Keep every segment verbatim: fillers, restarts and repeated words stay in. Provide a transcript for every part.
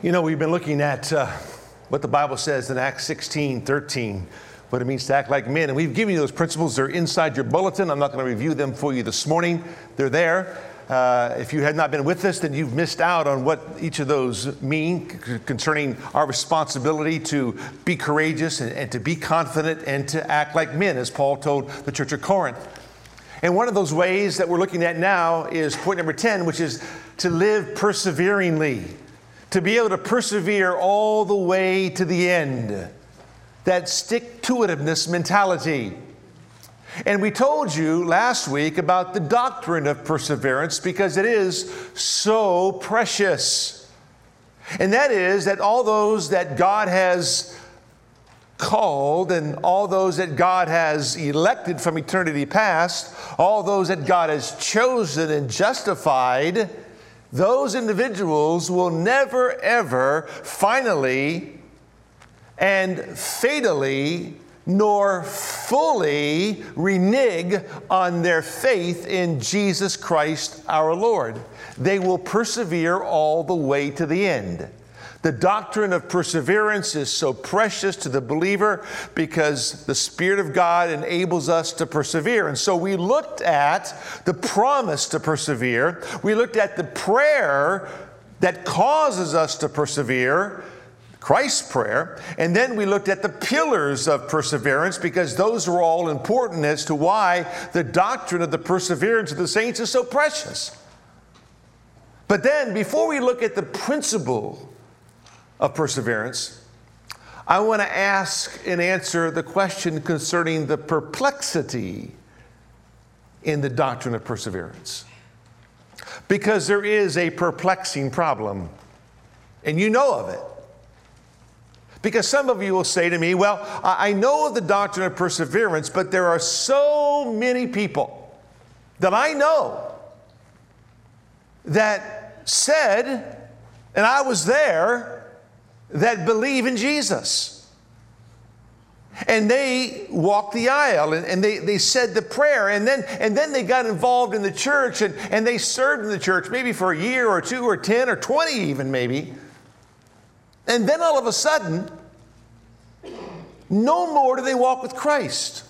You know, we've been looking at uh, what the Bible says in Acts sixteen thirteen, what it means to act like men. And we've given you those principles. They're inside your bulletin. I'm not going to review them for you this morning. They're there. Uh, if you had not been with us, then you've missed out on what each of those mean c- concerning our responsibility to be courageous and, and to be confident and to act like men, as Paul told the church of Corinth. And one of those ways that we're looking at now is point number ten, which is to live perseveringly. To be able to persevere all the way to the end. That stick-to-itiveness mentality. And we told you last week about the doctrine of perseverance because it is so precious. And that is that all those that God has called and all those that God has elected from eternity past, all those that God has chosen and justified, those individuals will never, ever finally and fatally nor fully renege on their faith in Jesus Christ our Lord. They will persevere all the way to the end. The doctrine of perseverance is so precious to the believer because the Spirit of God enables us to persevere. And so we looked at the promise to persevere. We looked at the prayer that causes us to persevere, Christ's prayer. And then we looked at the pillars of perseverance because those are all important as to why the doctrine of the perseverance of the saints is so precious. But then before we look at the principle of perseverance, I want to ask and answer the question concerning the perplexity in the doctrine of perseverance. Because there is a perplexing problem, and you know of it. Because some of you will say to me, well, I know of the doctrine of perseverance, but there are so many people that I know that said, and I was there, that believe in Jesus. And they walked the aisle and, and they, they said the prayer and then, and then they got involved in the church and, and they served in the church maybe for a year or two or ten or twenty even maybe. And then all of a sudden, no more do they walk with Christ.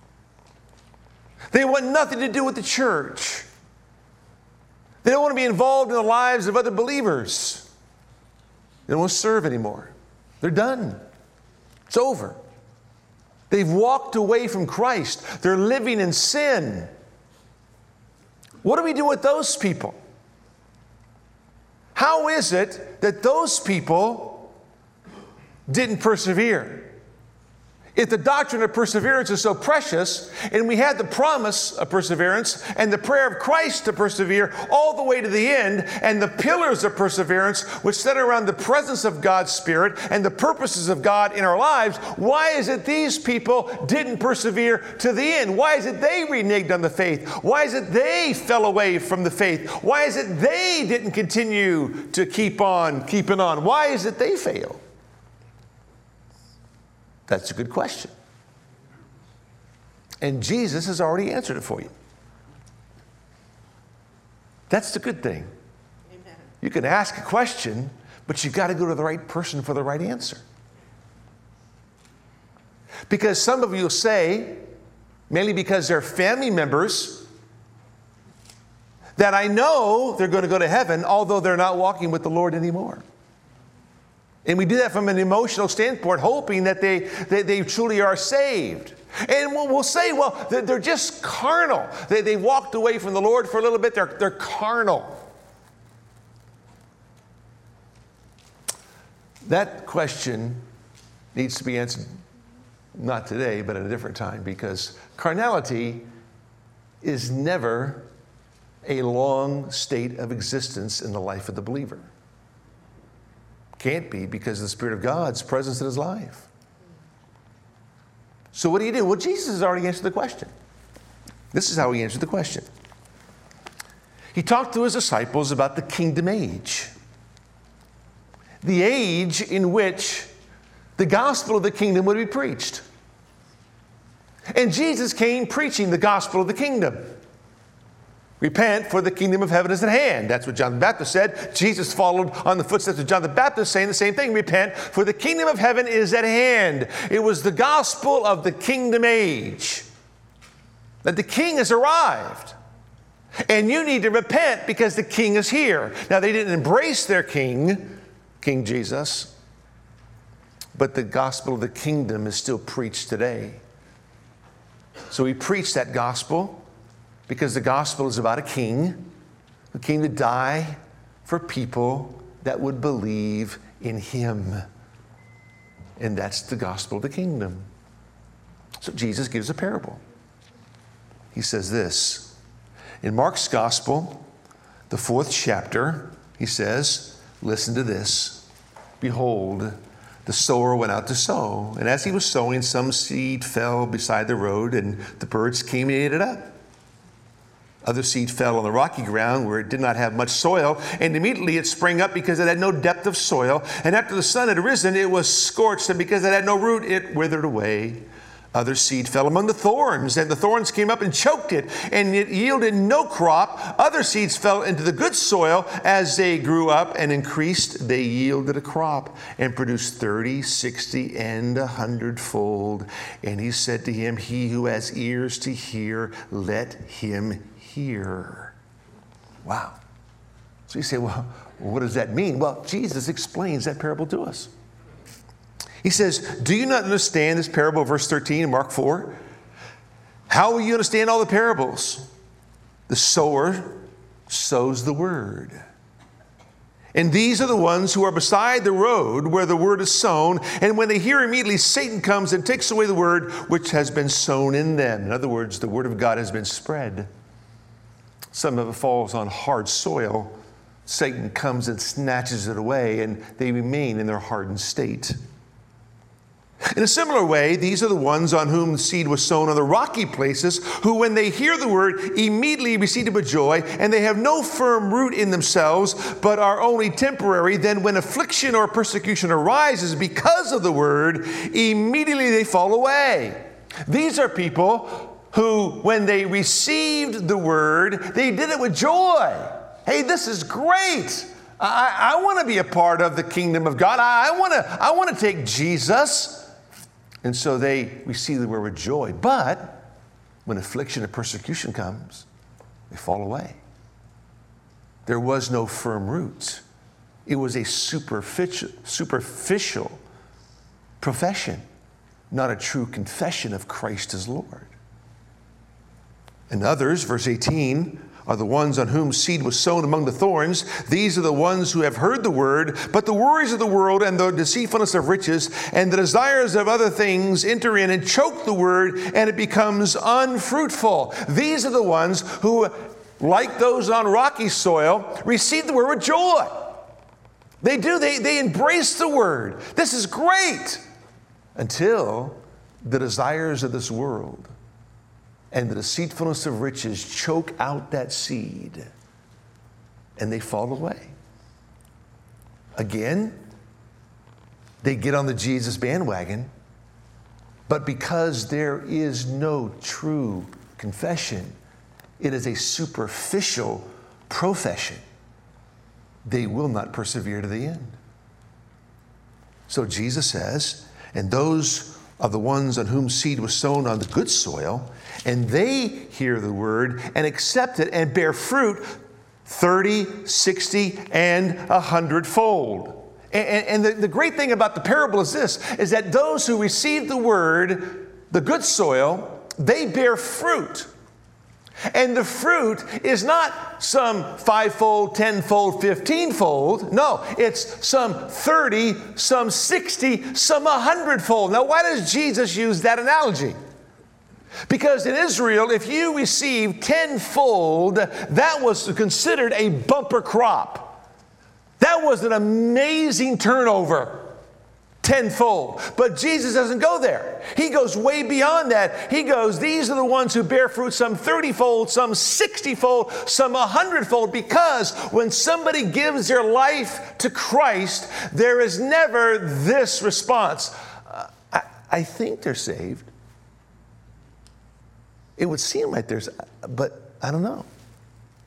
They want nothing to do with the church. They don't want to be involved in the lives of other believers. They don't want to serve anymore. They're done. It's over. They've walked away from Christ. They're living in sin. What do we do with those people? How is it that those people didn't persevere? If the doctrine of perseverance is so precious, and we had the promise of perseverance and the prayer of Christ to persevere all the way to the end, and the pillars of perseverance which center around the presence of God's Spirit and the purposes of God in our lives, why is it these people didn't persevere to the end? Why is it they reneged on the faith? Why is it they fell away from the faith? Why is it they didn't continue to keep on keeping on? Why is it they failed? That's a good question. And Jesus has already answered it for you. That's the good thing. Amen. You can ask a question, but you've got to go to the right person for the right answer. Because some of you will say, mainly because they're family members, that I know they're going to go to heaven, although they're not walking with the Lord anymore. And we do that from an emotional standpoint, hoping that they, they, they truly are saved. And we'll, we'll say, well, they're, they're just carnal. They, they walked away from the Lord for a little bit. They're, they're carnal. That question needs to be answered not today, but at a different time, because carnality is never a long state of existence in the life of the believer. Can't be, because of the Spirit of God's presence in his life. So what do you do? Well, Jesus has already answered the question. This is how he answered the question. He talked to his disciples about the kingdom age. The age in which the gospel of the kingdom would be preached. And Jesus came preaching the gospel of the kingdom. Repent, for the kingdom of heaven is at hand. That's what John the Baptist said. Jesus followed on the footsteps of John the Baptist, saying the same thing. Repent, for the kingdom of heaven is at hand. It was the gospel of the kingdom age, that the king has arrived. And you need to repent because the king is here. Now, they didn't embrace their king, King Jesus, but the gospel of the kingdom is still preached today. So we preach that gospel because the gospel is about a king who came to die for people that would believe in him. And that's the gospel of the kingdom. So Jesus gives a parable. He says this. In Mark's gospel, the fourth chapter, he says, listen to this. Behold, the sower went out to sow. And as he was sowing, some seed fell beside the road, and the birds came and ate it up. Other seed fell on the rocky ground where it did not have much soil, and immediately it sprang up because it had no depth of soil. And after the sun had risen, it was scorched, and because it had no root, it withered away. Other seed fell among the thorns, and the thorns came up and choked it, and it yielded no crop. Other seeds fell into the good soil. As they grew up and increased, they yielded a crop and produced thirty, sixty, and a hundredfold. And he said to him, he who has ears to hear, let him hear. Wow. So you say, well, what does that mean? Well, Jesus explains that parable to us. He says, do you not understand this parable, verse thirteen in Mark four? How will you understand all the parables? The sower sows the word. And these are the ones who are beside the road where the word is sown. And when they hear, immediately Satan comes and takes away the word which has been sown in them. In other words, the word of God has been spread. Some of it falls on hard soil. Satan comes and snatches it away, and they remain in their hardened state. In a similar way, these are the ones on whom the seed was sown on the rocky places, who when they hear the word immediately receive it with joy, and they have no firm root in themselves, but are only temporary. Then when affliction or persecution arises because of the word, immediately they fall away. These are people who, when they received the word, they did it with joy. Hey, this is great. I, I want to be a part of the kingdom of God. I, I want to I want to take Jesus. And so they receive the word with joy. But when affliction and persecution comes, they fall away. There was no firm root. It was a superficial, superficial profession, not a true confession of Christ as Lord. And others, verse eighteen, are the ones on whom seed was sown among the thorns. These are the ones who have heard the word, but the worries of the world and the deceitfulness of riches and the desires of other things enter in and choke the word, and it becomes unfruitful. These are the ones who, like those on rocky soil, receive the word with joy. They do. They, they embrace the word. This is great. Until the desires of this world and the deceitfulness of riches choke out that seed, and they fall away. Again, they get on the Jesus bandwagon, but because there is no true confession, it is a superficial profession, they will not persevere to the end. So Jesus says, and those are the ones on whom seed was sown on the good soil, and they hear the word and accept it and bear fruit thirty, sixty, and a hundredfold. And, and the, the great thing about the parable is this, is that those who receive the word, the good soil, they bear fruit. And the fruit is not some fivefold, tenfold, fifteenfold. No, it's some thirty, some sixty, some a hundredfold. Now, why does Jesus use that analogy? Because in Israel, if you received tenfold, that was considered a bumper crop. That was an amazing turnover. Tenfold. But Jesus doesn't go there. He goes way beyond that. He goes, these are the ones who bear fruit some thirty-fold, some sixty-fold, some a hundredfold, because when somebody gives their life to Christ, there is never this response. Uh, I, I think they're saved. It would seem like there's, but I don't know.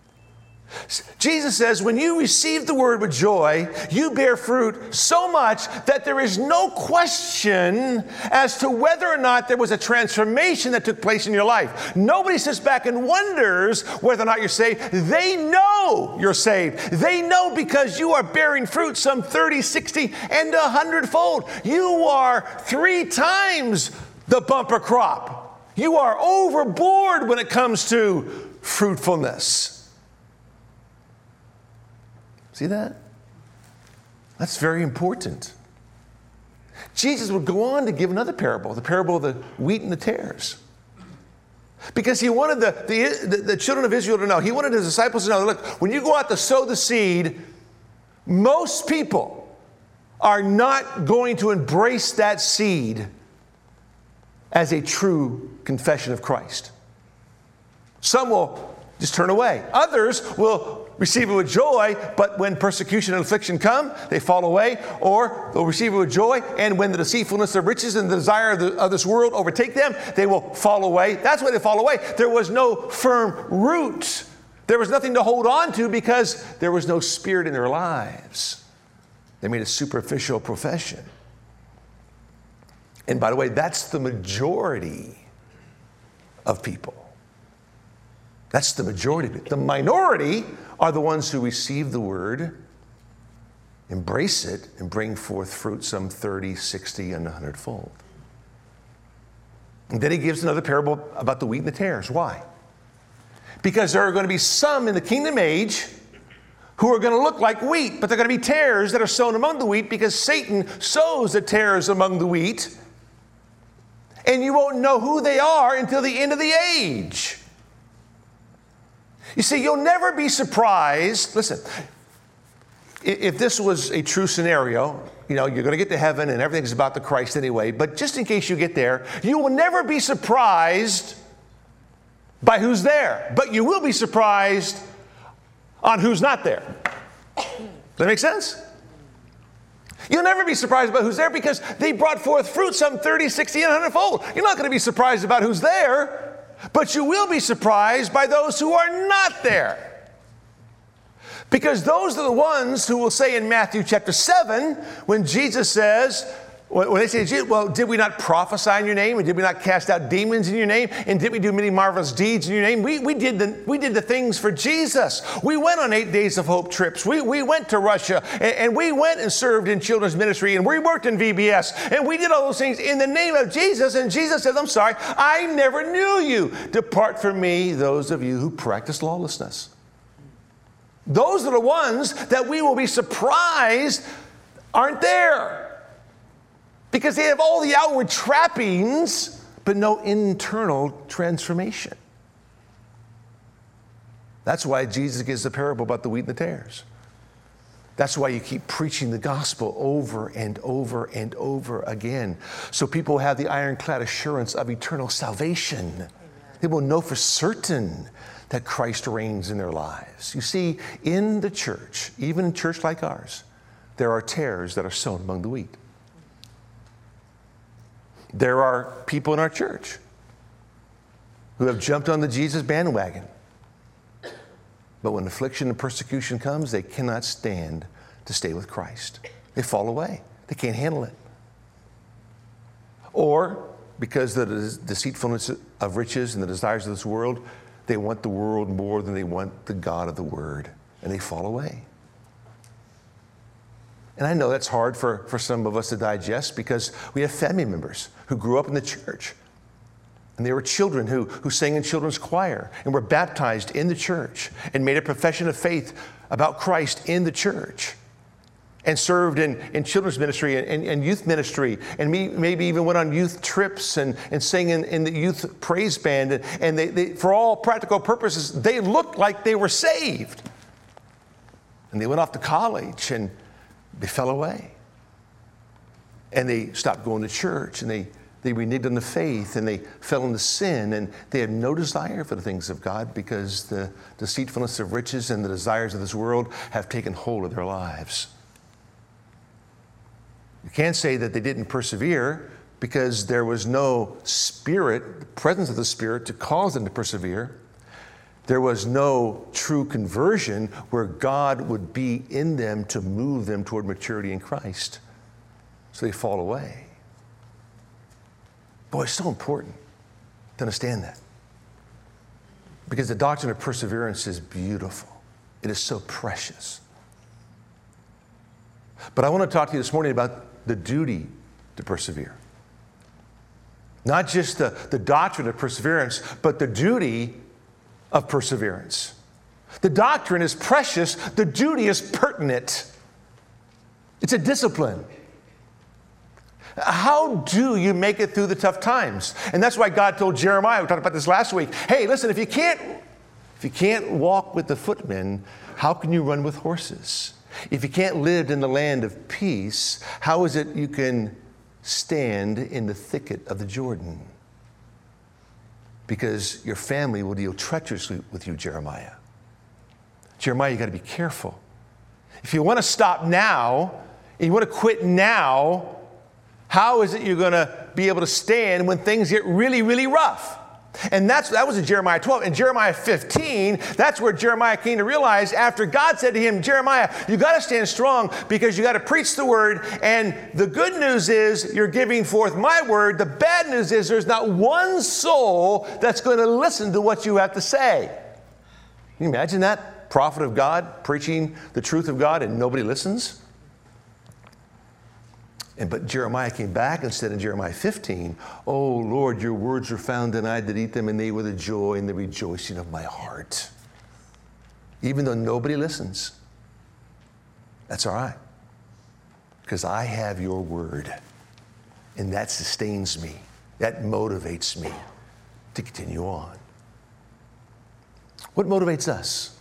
Jesus says, when you receive the word with joy, you bear fruit so much that there is no question as to whether or not there was a transformation that took place in your life. Nobody sits back and wonders whether or not you're saved. They know you're saved. They know because you are bearing fruit some thirty, sixty, and a hundredfold. You are three times the bumper crop. You are overboard when it comes to fruitfulness. See that? That's very important. Jesus would go on to give another parable, the parable of the wheat and the tares. Because he wanted the, the, the, the children of Israel to know, he wanted his disciples to know, look, when you go out to sow the seed, most people are not going to embrace that seed as a true confession of Christ. Some will just turn away. Others will receive it with joy, but when persecution and affliction come, they fall away, or they'll receive it with joy, and when the deceitfulness of riches and the desire of, the, of this world overtake them, they will fall away. That's why they fall away. There was no firm root. There was nothing to hold on to because there was no spirit in their lives. They made a superficial profession. And by the way, that's the majority of people. That's the majority of people. The minority are the ones who receive the word, embrace it, and bring forth fruit some thirty, sixty, and a hundredfold. And then he gives another parable about the wheat and the tares. Why? Because there are going to be some in the kingdom age who are going to look like wheat, but they're going to be tares that are sown among the wheat because Satan sows the tares among the wheat. And you won't know who they are until the end of the age. You see, you'll never be surprised. Listen, if this was a true scenario, you know, you're going to get to heaven and everything's about the Christ anyway, but just in case you get there, you will never be surprised by who's there, but you will be surprised on who's not there. Does that make sense? You'll never be surprised about who's there because they brought forth fruit some thirty, sixty, and a hundredfold. You're not going to be surprised about who's there. But you will be surprised by those who are not there. Because those are the ones who will say in Matthew chapter seven, when Jesus says, when they say, well, did we not prophesy in your name? And did we not cast out demons in your name? And did we do many marvelous deeds in your name? We, we, did, the, we did the things for Jesus. We went on eight days of hope trips. We, we went to Russia. And, and we went and served in children's ministry. And we worked in V B S. And we did all those things in the name of Jesus. And Jesus says, I'm sorry, I never knew you. Depart from me, those of you who practice lawlessness. Those are the ones that we will be surprised aren't there. Because they have all the outward trappings, but no internal transformation. That's why Jesus gives the parable about the wheat and the tares. That's why you keep preaching the gospel over and over and over again. So people have the ironclad assurance of eternal salvation. Amen. They will know for certain that Christ reigns in their lives. You see, in the church, even in a church like ours, there are tares that are sown among the wheat. There are people in our church who have jumped on the Jesus bandwagon. But when affliction and persecution comes, they cannot stand to stay with Christ. They fall away. They can't handle it. Or because of the deceitfulness of riches and the desires of this world, they want the world more than they want the God of the Word, and they fall away. And I know that's hard for, for some of us to digest because we have family members who grew up in the church. And they were children who, who sang in children's choir and were baptized in the church and made a profession of faith about Christ in the church and served in, in children's ministry and, and, and youth ministry and me, maybe even went on youth trips and, and sang in, in the youth praise band. And, and they, they, for all practical purposes, they looked like they were saved. And they went off to college and they fell away. And they stopped going to church and they, they reneged on the faith and they fell into sin and they had no desire for the things of God because the deceitfulness of riches and the desires of this world have taken hold of their lives. You can't say that they didn't persevere because there was no spirit, the presence of the Spirit to cause them to persevere. There was no true conversion where God would be in them to move them toward maturity in Christ. So they fall away. Boy, it's so important to understand that. Because the doctrine of perseverance is beautiful. It is so precious. But I want to talk to you this morning about the duty to persevere. Not just the, the doctrine of perseverance, but the duty of perseverance. The doctrine is precious. The duty is pertinent. It's a discipline. How do you make it through the tough times? And that's why God told Jeremiah, we talked about this last week, hey, listen, if you can't, if you can't walk with the footmen, how can you run with horses? If you can't live in the land of peace, how is it you can stand in the thicket of the Jordan? Because your family will deal treacherously with you, Jeremiah. Jeremiah, you got to be careful. If you want to stop now, and you want to quit now, how is it you're going to be able to stand when things get really, really rough? And that's that was in Jeremiah twelve. In Jeremiah fifteen, that's where Jeremiah came to realize after God said to him, Jeremiah, you got to stand strong because you got to preach the word. And the good news is you're giving forth my word. The bad news is there's not one soul that's going to listen to what you have to say. Can you imagine that? Prophet of God preaching the truth of God and nobody listens? And but Jeremiah came back and said in Jeremiah fifteen, oh, Lord, your words were found and I did eat them, and they were the joy and the rejoicing of my heart. Even though nobody listens, that's all right. Because I have your word. And that sustains me. That motivates me to continue on. What motivates us?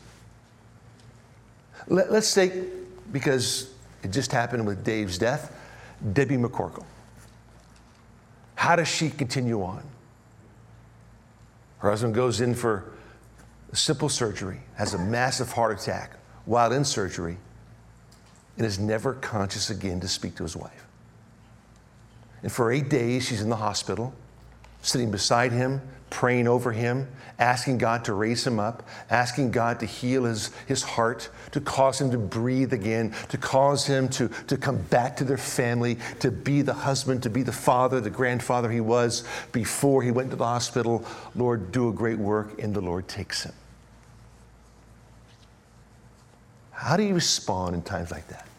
Let, let's say, because it just happened with Dave's death, Debbie McCorkle. How does she continue on? Her husband goes in for a simple surgery, has a massive heart attack while in surgery, and is never conscious again to speak to his wife. And for eight days, she's in the hospital, sitting beside him, praying over him, asking God to raise him up, asking God to heal his, his heart, to cause him to breathe again, to cause him to, to come back to their family, to be the husband, to be the father, the grandfather he was before he went to the hospital. Lord, do a great work, and the Lord takes him. How do you respond in times like that?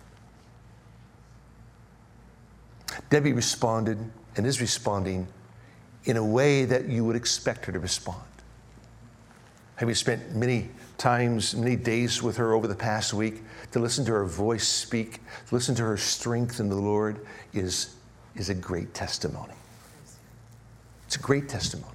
Debbie responded and is responding in a way that you would expect her to respond. Have you spent many times, many days with her over the past week to listen to her voice speak, to listen to her strength in the Lord is, is a great testimony. It's a great testimony.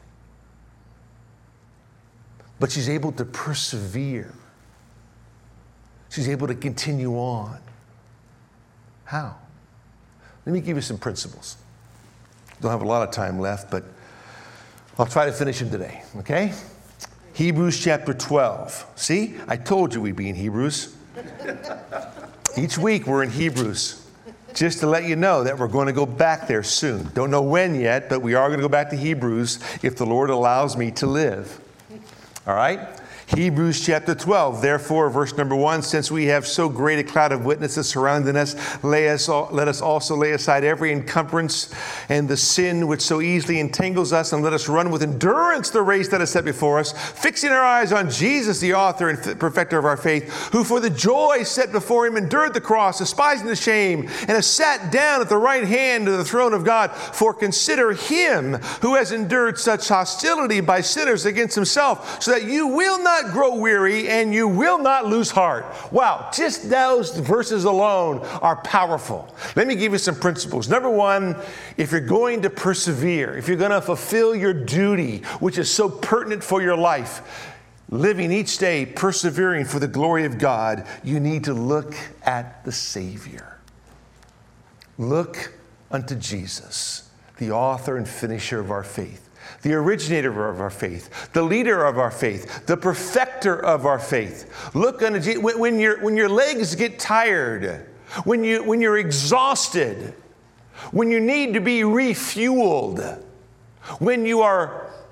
But she's able to persevere. She's able to continue on. How? Let me give you some principles. Don't have a lot of time left, but I'll try to finish them today, okay? Hebrews chapter twelve. See, I told you we'd be in Hebrews. Each week we're in Hebrews, just to let you know that we're going to go back there soon. Don't know when yet, but we are going to go back to Hebrews if the Lord allows me to live. All right? Hebrews chapter twelve, therefore, verse number one, since we have so great a cloud of witnesses surrounding us, lay us all, let us also lay aside every encumbrance and the sin which so easily entangles us, and let us run with endurance the race that is set before us, fixing our eyes on Jesus, the author and perfecter of our faith, who for the joy set before him endured the cross, despising the shame, and has sat down at the right hand of the throne of God. For consider him who has endured such hostility by sinners against himself, so that you will not grow weary and you will not lose heart. Wow, just those verses alone are powerful. Let me give you some principles. Number one, if you're going to persevere, if you're going to fulfill your duty, which is so pertinent for your life, living each day, persevering for the glory of God, you need to look at the Savior. Look unto Jesus, the author and finisher of our faith, the originator of our faith, the leader of our faith, the perfecter of our faith. Look unto Jesus. When your, when your legs get tired, when, you, when you're exhausted, when you need to be refueled, when you are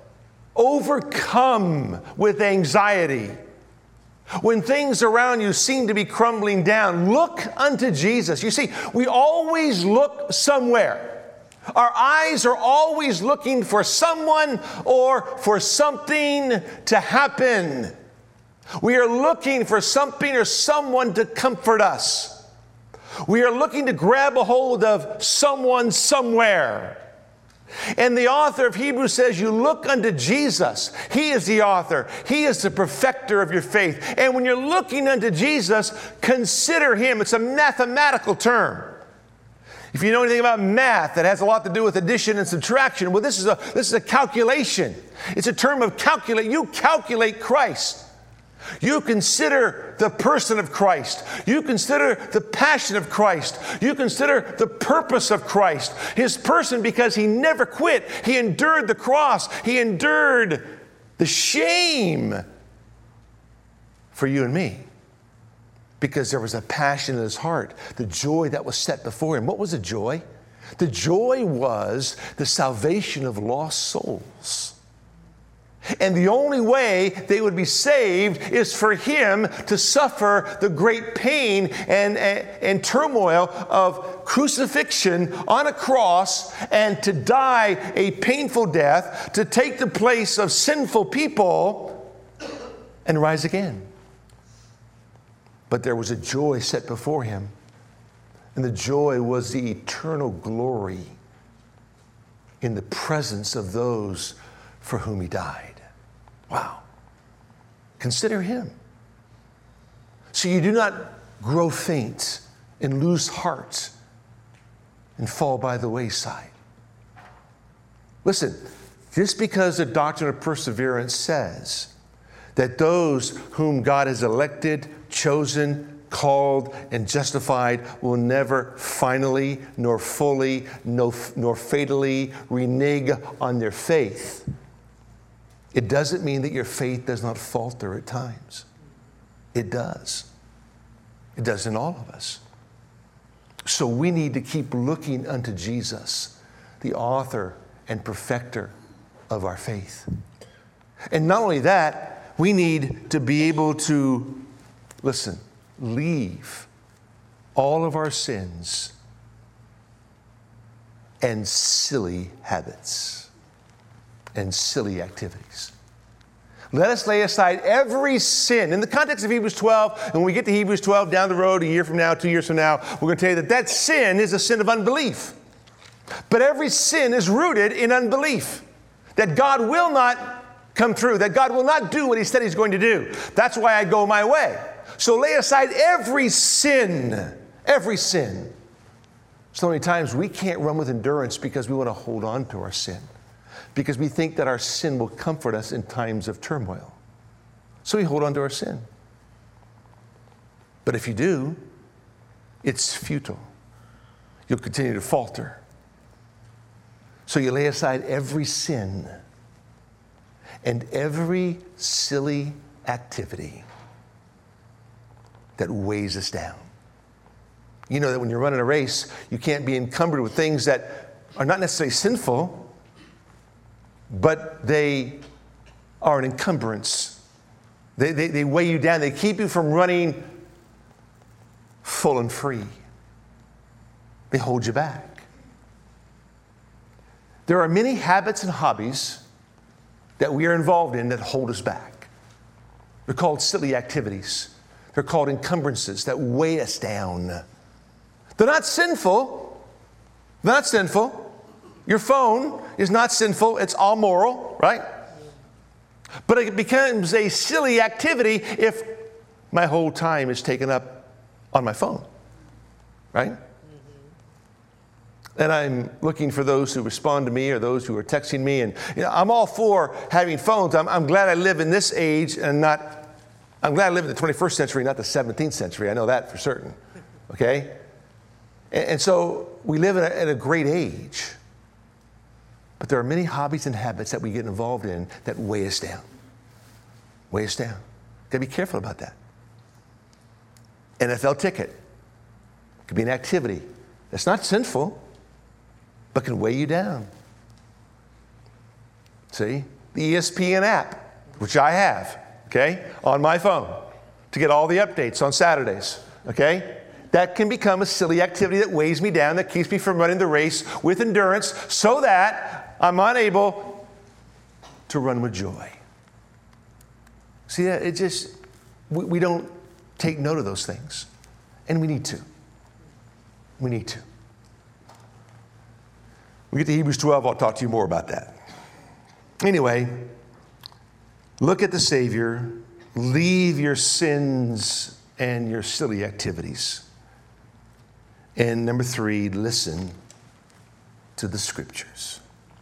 overcome with anxiety, when things around you seem to be crumbling down, look unto Jesus. You see, we always look somewhere. Our eyes are always looking for someone or for something to happen. We are looking for something or someone to comfort us. We are looking to grab a hold of someone somewhere. And the author of Hebrews says, you look unto Jesus. He is the author. He is the perfecter of your faith. And when you're looking unto Jesus, consider Him. It's a mathematical term. If you know anything about math, that has a lot to do with addition and subtraction. Well, this is a, this is a calculation. It's a term of calculate. You calculate Christ. You consider the person of Christ. You consider the passion of Christ. You consider the purpose of Christ. His person, because He never quit. He endured the cross. He endured the shame for you and me, because there was a passion in His heart, the joy that was set before Him. What was the joy? The joy was the salvation of lost souls. And the only way they would be saved is for Him to suffer the great pain and, and, and turmoil of crucifixion on a cross, and to die a painful death, to take the place of sinful people and rise again. But there was a joy set before Him, and the joy was the eternal glory in the presence of those for whom He died. Wow. Consider Him, so you do not grow faint and lose heart and fall by the wayside. Listen, just because the doctrine of perseverance says that those whom God has elected, chosen, called, and justified will never finally, nor fully, nor, nor fatally renege on their faith, it doesn't mean that your faith does not falter at times. It does. It does in all of us. So we need to keep looking unto Jesus, the author and perfecter of our faith. And not only that, we need to be able to, listen, leave all of our sins and silly habits and silly activities. Let us lay aside every sin. In the context of Hebrews twelve, and when we get to Hebrews twelve down the road, a year from now, two years from now, we're going to tell you that that sin is a sin of unbelief. But every sin is rooted in unbelief, that God will not come through, that God will not do what He said He's going to do. That's why I go my way. So lay aside every sin, every sin. So many times we can't run with endurance because we want to hold on to our sin, because we think that our sin will comfort us in times of turmoil. So we hold on to our sin. But if you do, it's futile. You'll continue to falter. So you lay aside every sin and every silly activity that weighs us down. You know that when you're running a race, you can't be encumbered with things that are not necessarily sinful, but they are an encumbrance. They, they, they weigh you down. They keep you from running full and free. They hold you back. There are many habits and hobbies that we are involved in that hold us back. They're called silly activities. They're called encumbrances that weigh us down. They're not sinful. They're not sinful. Your phone is not sinful. It's all moral, right? But it becomes a silly activity if my whole time is taken up on my phone, right? And I'm looking for those who respond to me or those who are texting me. And you know, I'm all for having phones. I'm, I'm glad I live in this age and not, I'm glad I live in the twenty-first century, not the seventeenth century. I know that for certain, okay? And, and so we live in a, in a great age. But there are many hobbies and habits that we get involved in that weigh us down. Weigh us down. Got to be careful about that. N F L ticket. Could be an activity that's not sinful, but can weigh you down. See? the E S P N app, which I have, okay, on my phone to get all the updates on Saturdays, okay? That can become a silly activity that weighs me down, that keeps me from running the race with endurance so that I'm unable to run with joy. See, it just, we, we don't take note of those things. And we need to. We need to. We get to Hebrews twelve, I'll talk to you more about that. Anyway, look at the Savior, leave your sins and your silly activities. And number three, listen to the Scriptures.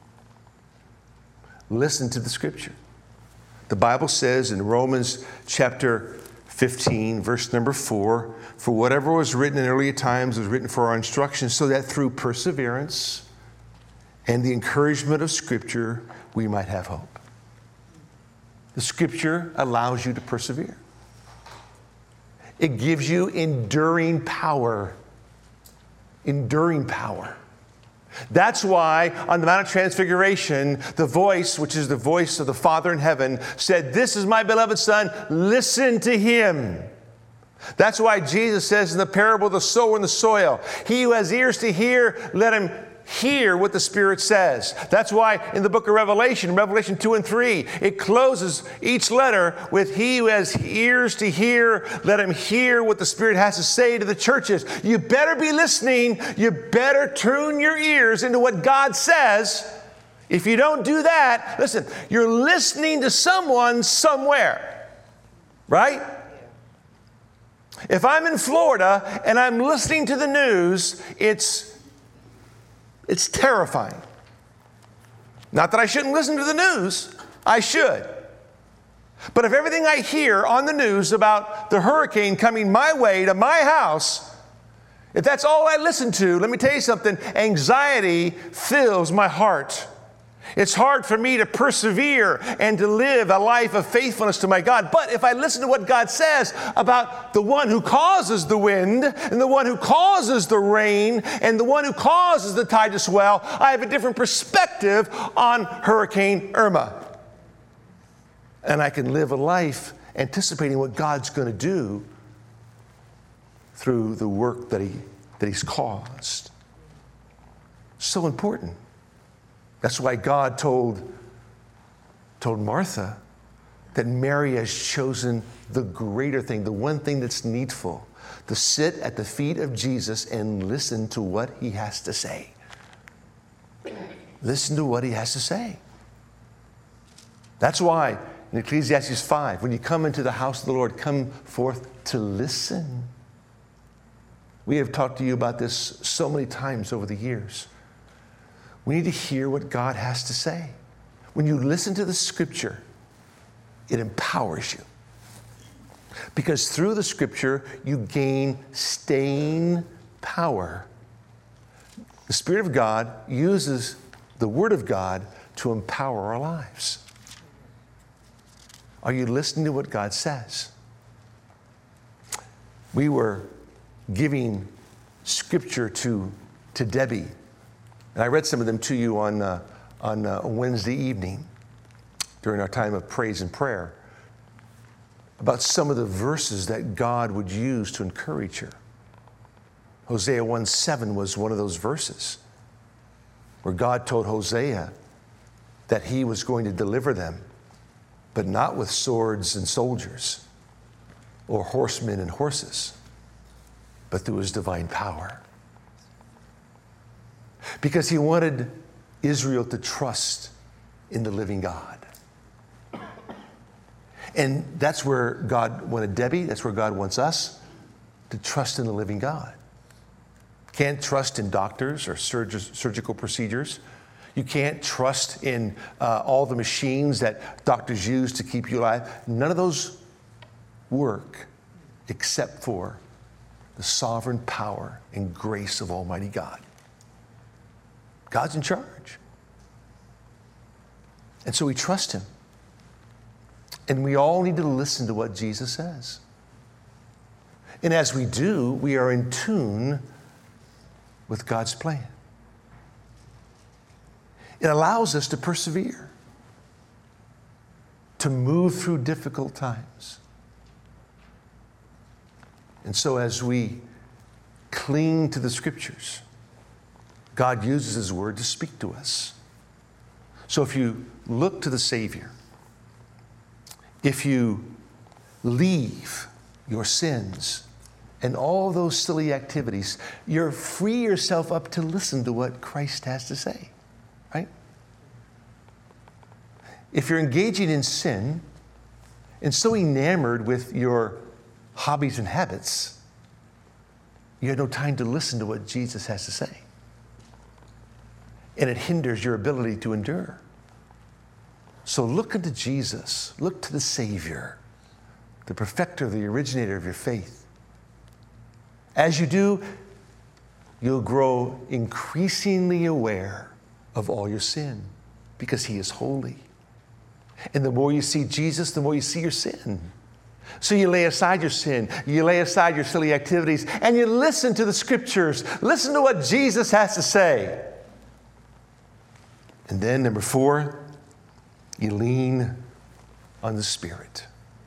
Listen to the Scripture. The Bible says in Romans chapter fifteen, verse number four, for whatever was written in earlier times was written for our instruction, so that through perseverance and the encouragement of Scripture, we might have hope. The Scripture allows you to persevere. It gives you enduring power. Enduring power. That's why on the Mount of Transfiguration, the voice, which is the voice of the Father in heaven, said, "This is my beloved Son, listen to him." That's why Jesus says in the parable of the sower and the soil, he who has ears to hear, let him hear what the Spirit says. That's why in the book of Revelation, Revelation two and three, it closes each letter with, he who has ears to hear, let him hear what the Spirit has to say to the churches. You better be listening. You better tune your ears into what God says. If you don't do that, listen, you're listening to someone somewhere, right? If I'm in Florida and I'm listening to the news, it's It's terrifying. Not that I shouldn't listen to the news. I should. But if everything I hear on the news about the hurricane coming my way to my house, if that's all I listen to, let me tell you something, anxiety fills my heart. It's hard for me to persevere and to live a life of faithfulness to my God. But if I listen to what God says about the one who causes the wind and the one who causes the rain and the one who causes the tide to swell, I have a different perspective on Hurricane Irma. And I can live a life anticipating what God's going to do through the work that, he, that He's caused. So important. That's why God told, told Martha that Mary has chosen the greater thing, the one thing that's needful, to sit at the feet of Jesus and listen to what He has to say. Listen to what He has to say. That's why in Ecclesiastes five, when you come into the house of the Lord, come forth to listen. We have talked to you about this so many times over the years. We need to hear what God has to say. When you listen to the Scripture, it empowers you. Because through the Scripture, you gain staying power. The Spirit of God uses the Word of God to empower our lives. Are you listening to what God says? We were giving Scripture to, to Debbie. And I read some of them to you on, uh, on uh, Wednesday evening during our time of praise and prayer about some of the verses that God would use to encourage her. Hosea one seven was one of those verses where God told Hosea that He was going to deliver them, but not with swords and soldiers or horsemen and horses, but through His divine power. Because He wanted Israel to trust in the living God. And that's where God wanted Debbie, that's where God wants us, to trust in the living God. Can't trust in doctors or surg- surgical procedures. You can't trust in uh, all the machines that doctors use to keep you alive. None of those work except for the sovereign power and grace of Almighty God. God's in charge. And so we trust Him. And we all need to listen to what Jesus says. And as we do, we are in tune with God's plan. It allows us to persevere. to move through difficult times. And so as we cling to the Scriptures, God uses His Word to speak to us. So if you look to the Savior, if you leave your sins and all those silly activities, you're free yourself up to listen to what Christ has to say, right? If you're engaging in sin and so enamored with your hobbies and habits, you have no time to listen to what Jesus has to say. And it hinders your ability to endure. So look unto Jesus. Look to the Savior, the perfecter, the originator of your faith. As you do, you'll grow increasingly aware of all your sin because He is holy. And the more you see Jesus, the more you see your sin. So you lay aside your sin, you lay aside your silly activities, and you listen to the Scriptures. Listen to what Jesus has to say. And then, number four, you lean on the Spirit.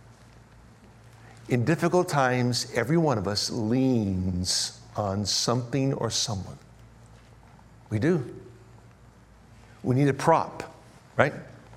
In difficult times, every one of us leans on something or someone. We do. We need a prop, right?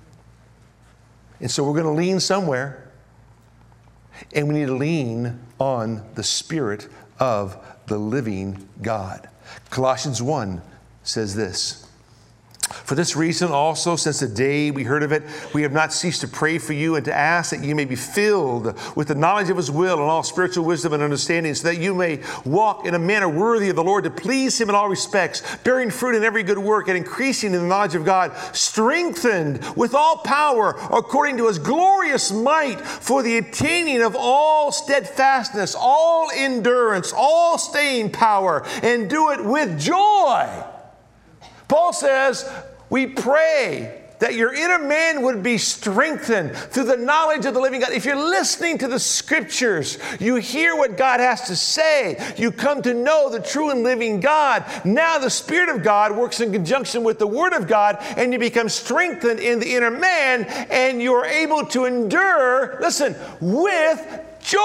And so we're going to lean somewhere, and we need to lean on the Spirit of the living God. Colossians one says this: "For this reason also, since the day we heard of it, we have not ceased to pray for you and to ask that you may be filled with the knowledge of His will and all spiritual wisdom and understanding, so that you may walk in a manner worthy of the Lord, to please Him in all respects, bearing fruit in every good work and increasing in the knowledge of God, strengthened with all power according to His glorious might, for the attaining of all steadfastness, all endurance, all staying power, and do it with joy." Paul says, we pray that your inner man would be strengthened through the knowledge of the living God. If you're listening to the Scriptures, you hear what God has to say. You come to know the true and living God. Now the Spirit of God works in conjunction with the Word of God, and you become strengthened in the inner man, and you're able to endure, listen, with joy.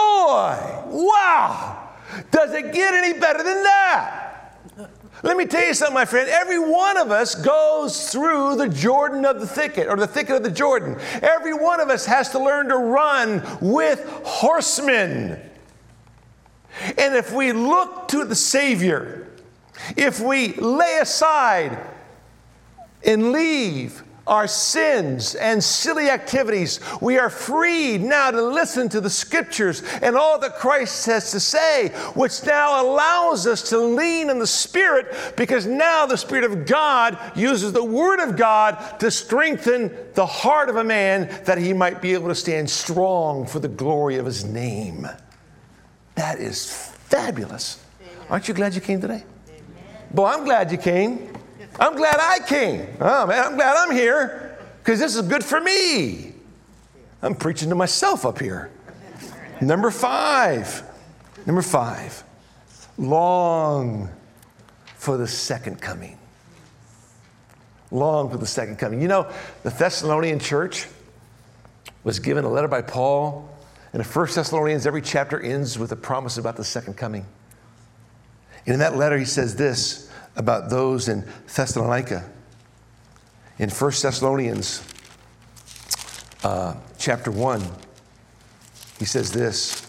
Wow! Does it get any better than that? Let me tell you something, my friend. Every one of us goes through the Jordan of the thicket, or the thicket of the Jordan. Every one of us has to learn to run with horsemen. And if we look to the Savior, if we lay aside and leave our sins and silly activities, we are freed now to listen to the Scriptures and all that Christ has to say, which now allows us to lean on the Spirit, because now the Spirit of God uses the Word of God to strengthen the heart of a man, that he might be able to stand strong for the glory of His name. That is fabulous. Aren't you glad you came today? Boy, I'm glad you came. I'm glad I came. Oh, man, I'm glad I'm here, because this is good for me. I'm preaching to myself up here. Number five. Number five. Long for the second coming. Long for the second coming. You know, the Thessalonian church was given a letter by Paul. And in First Thessalonians, every chapter ends with a promise about the second coming. And in that letter, he says this about those in Thessalonica. In First Thessalonians uh, chapter one, he says this: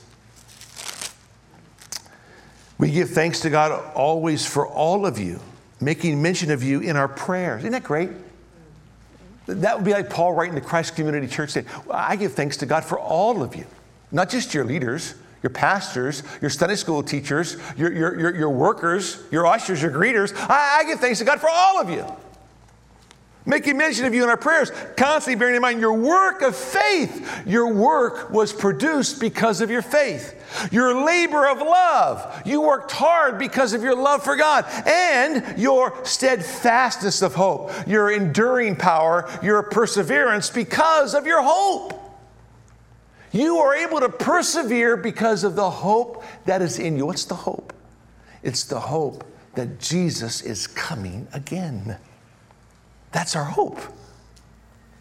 "We give thanks to God always for all of you, making mention of you in our prayers." Isn't that great? That would be like Paul writing to Christ Community Church saying, "I give thanks to God for all of you, not just your leaders, your pastors, your Sunday school teachers, your, your, your, your workers, your ushers, your greeters. I, I give thanks to God for all of you. Making mention of you in our prayers, constantly bearing in mind your work of faith. Your work was produced because of your faith. Your labor of love. You worked hard because of your love for God. And your steadfastness of hope. Your enduring power, your perseverance because of your hope. You are able to persevere because of the hope that is in you. What's the hope? It's the hope that Jesus is coming again. That's our hope.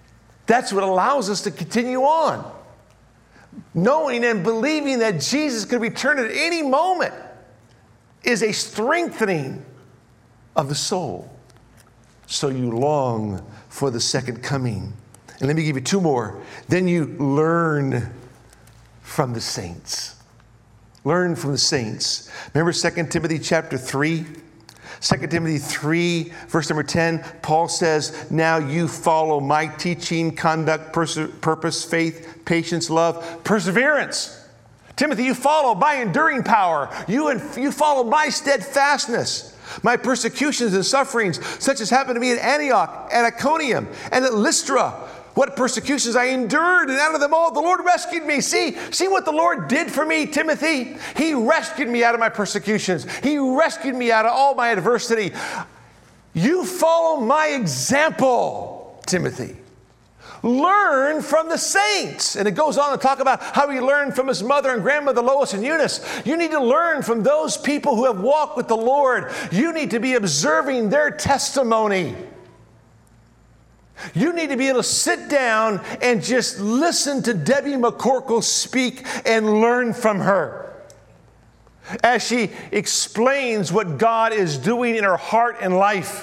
That's what allows us to continue on. Knowing and believing that Jesus could return at any moment is a strengthening of the soul. So you long for the second coming. And let me give you two more. Then you learn from the saints. Learn from the saints. Remember Second Timothy chapter three? Second Timothy three, verse number ten, Paul says, now you follow my teaching, conduct, pers- purpose, faith, patience, love, perseverance. Timothy, you follow my enduring power. You, and, you follow my steadfastness, my persecutions and sufferings, such as happened to me at Antioch, at Iconium, and at Lystra. What persecutions I endured, and out of them all the Lord rescued me. See, see what the Lord did for me, Timothy? He rescued me out of my persecutions. He rescued me out of all my adversity. You follow my example, Timothy. Learn from the saints. And it goes on to talk about how he learned from his mother and grandmother Lois and Eunice. You need to learn from those people who have walked with the Lord. You need to be observing their testimony. You need to be able to sit down and just listen to Debbie McCorkle speak and learn from her as she explains what God is doing in her heart and life.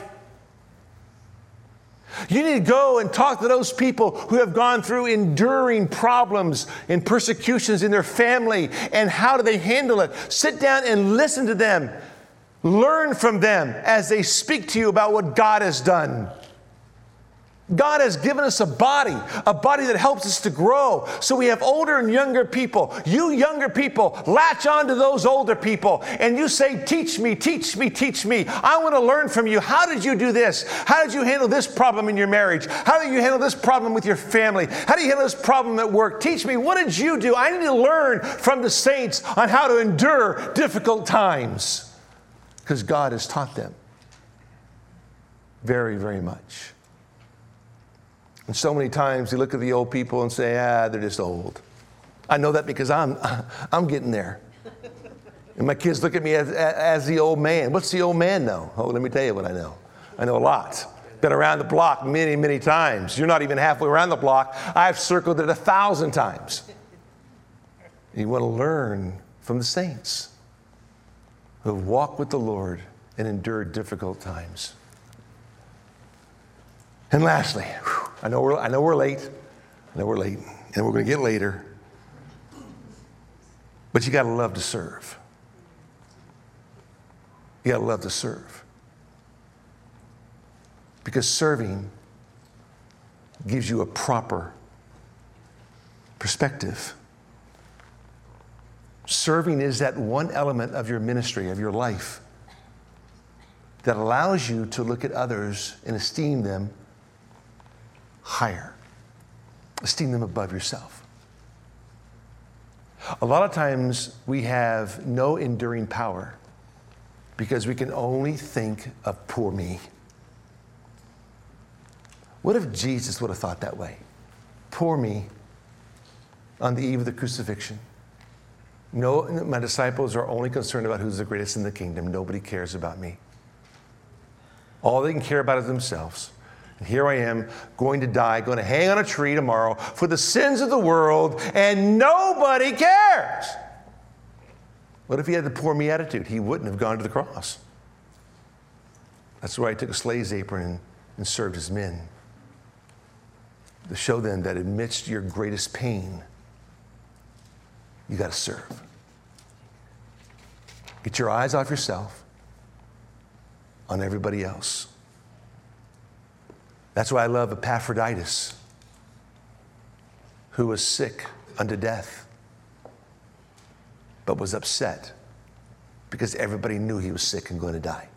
You need to go and talk to those people who have gone through enduring problems and persecutions in their family, and how do they handle it. Sit down and listen to them. Learn from them as they speak to you about what God has done. God has given us a body, a body that helps us to grow. So we have older and younger people. You younger people, latch on to those older people and you say, teach me, teach me, teach me. I want to learn from you. How did you do this? How did you handle this problem in your marriage? How did you handle this problem with your family? How do you handle this problem at work? Teach me, what did you do? I need to learn from the saints on how to endure difficult times, because God has taught them very, very much. And so many times we look at the old people and say, ah, they're just old. I know that because I'm, I'm getting there. And my kids look at me as, as the old man. What's the old man know? Oh, let me tell you what I know. I know a lot. Been around the block many, many times. You're not even halfway around the block. I've circled it a thousand times. You want to learn from the saints who have walked with the Lord and endured difficult times. And lastly, whew, I know we're I know we're late. I know we're late, and we're going to get later. But you got to love to serve. You got to love to serve. Because serving gives you a proper perspective. Serving is that one element of your ministry, of your life, that allows you to look at others and esteem them higher. Esteem them above yourself. A lot of times we have no enduring power because we can only think of poor me. What if Jesus would have thought that way? Poor me on the eve of the crucifixion. No, my disciples are only concerned about who's the greatest in the kingdom. Nobody cares about me. All they can care about is themselves. And here I am, going to die, going to hang on a tree tomorrow for the sins of the world, and nobody cares. What if he had the poor me attitude? He wouldn't have gone to the cross. That's why he took a slave's apron and, and served his men, to show them that amidst your greatest pain, you got to serve. Get your eyes off yourself, on everybody else. That's why I love Epaphroditus, who was sick unto death, but was upset because everybody knew he was sick and going to die.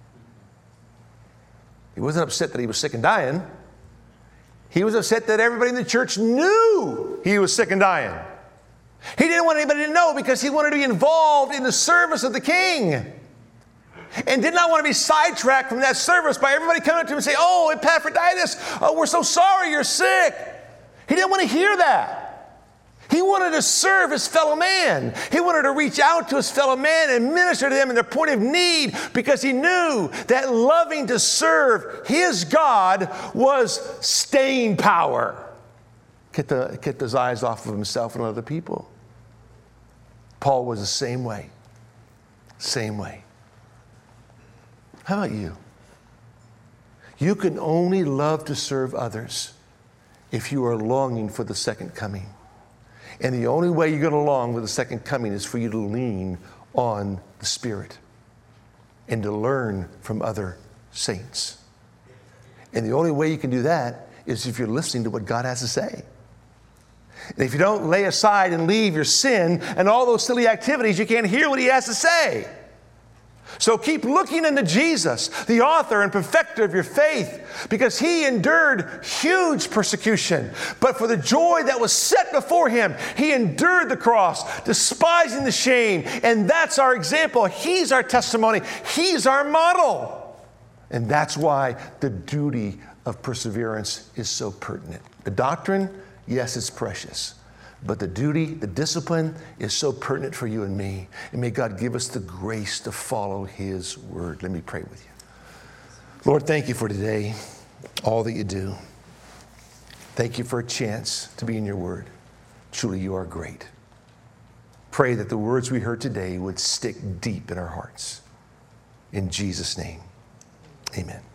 He wasn't upset that he was sick and dying. He was upset that everybody in the church knew he was sick and dying. He didn't want anybody to know because he wanted to be involved in the service of the king, and did not want to be sidetracked from that service by everybody coming up to him and say, oh, Epaphroditus, oh, we're so sorry you're sick. He didn't want to hear that. He wanted to serve his fellow man. He wanted to reach out to his fellow man and minister to them in their point of need, because he knew that loving to serve his God was staying power. get, the, get his eyes off of himself and other people. Paul was the same way. Same way. How about you? You can only love to serve others if you are longing for the second coming. And the only way you're going to long with the second coming is for you to lean on the Spirit and to learn from other saints. And the only way you can do that is if you're listening to what God has to say. And if you don't lay aside and leave your sin and all those silly activities, you can't hear what he has to say. So keep looking into Jesus, the author and perfecter of your faith, because he endured huge persecution. But for the joy that was set before him, he endured the cross, despising the shame. And that's our example. He's our testimony. He's our model. And that's why the duty of perseverance is so pertinent. The doctrine, yes, it's precious. But the duty, the discipline is so pertinent for you and me. And may God give us the grace to follow his word. Let me pray with you. Lord, thank you for today, all that you do. Thank you for a chance to be in your word. Truly, you are great. Pray that the words we heard today would stick deep in our hearts. In Jesus' name, amen.